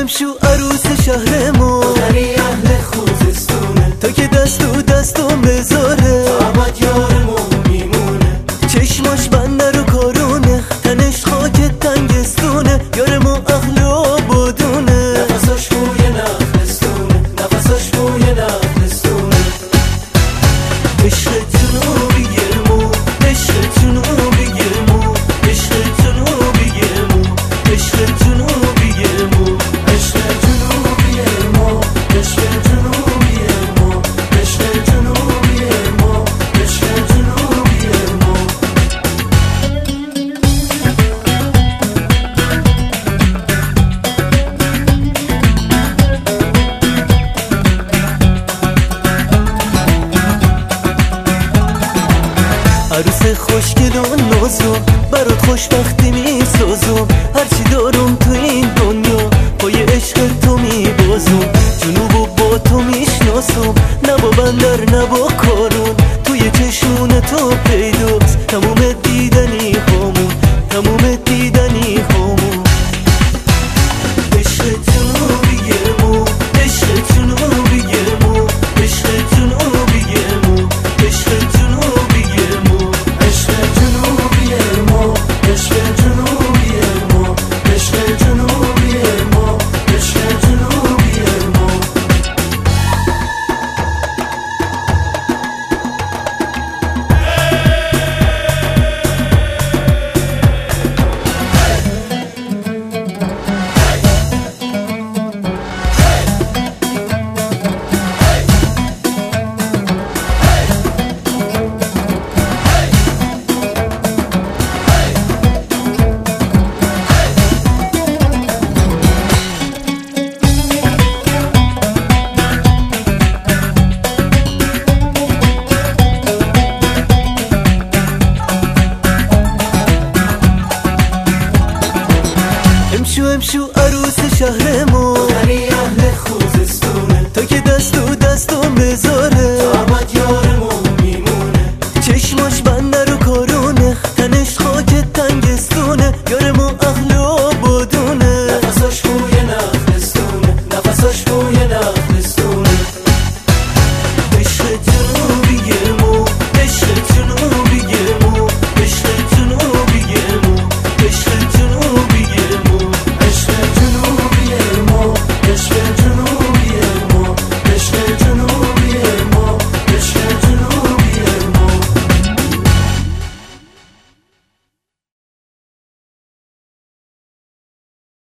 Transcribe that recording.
امشو عروس شهرمون، دری اهل خوزستونه، تو که دست و دستم بذاره ابد یارمون میمونه. چشماش بنده رو کارونه، تنش خاک تنگستونه، یارمون اهل آبادونه. نفساش بوی نخلستونه، نفساش بوی نخلستونه. عشق جنوبی گرمو، عشق جنوبی گرمو، عشق جنوبی گرمو، عشق جنوبی گرمو، عشق جنوبی ما، عشق جنوبی ما، عشق جنوبی ما، عشق جنوبی ما. عروس خوشگل و نازم، برات خوشبختی میسازم، هرچی دارم تو این دنیا پای عشق تو میبازم. جنوبو با تو میشناسم، نه با بندر نه با کارون، توی چشمون تو پیداست تموم دیدنی هامون، تموم دیدنی هامون. عشق جنوبی گرمو، عشق جنوبی گرمو، عشق جنوبی گرمو، عشق جنوبی گرمو، عشق جنوبی ما، عشق جنوبی ما، عشق جنوبی ما، عشق جنوبی ما. امشو عروس شهرمون، دری اهل خوزستونه، تو که دست و دستم بذاره